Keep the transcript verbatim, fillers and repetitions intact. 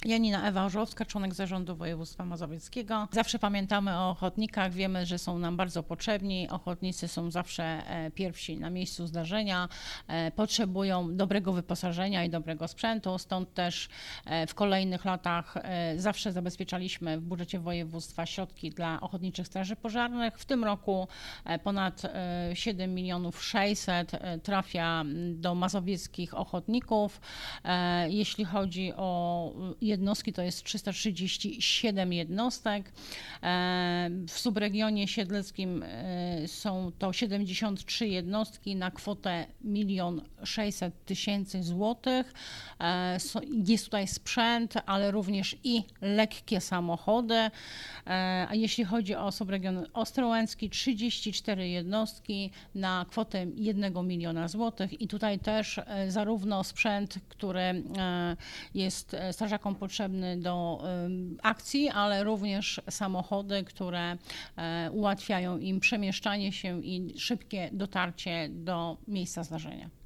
Janina Ewa Orzechowska, członek Zarządu Województwa Mazowieckiego. Zawsze pamiętamy o ochotnikach, wiemy, że są nam bardzo potrzebni. Ochotnicy są zawsze pierwsi na miejscu zdarzenia, potrzebują dobrego wyposażenia i dobrego sprzętu, stąd też w kolejnych latach zawsze zabezpieczaliśmy w budżecie województwa środki dla ochotniczych straży pożarnych. W tym roku ponad siedem milionów sześćset trafia do mazowieckich ochotników. Jeśli chodzi o jednostki, to jest trzysta trzydzieści siedem jednostek. W subregionie siedleckim są to siedemdziesiąt trzy jednostki na kwotę milion sześćset tysięcy złotych. Jest tutaj sprzęt, ale również i lekkie samochody. A jeśli chodzi o subregion ostrołęcki, trzydzieści cztery jednostki na kwotę jednego miliona złotych i tutaj też zarówno sprzęt, który jest strażakom potrzebny do akcji, ale również samochody, które ułatwiają im przemieszczanie się i szybkie dotarcie do miejsca zdarzenia.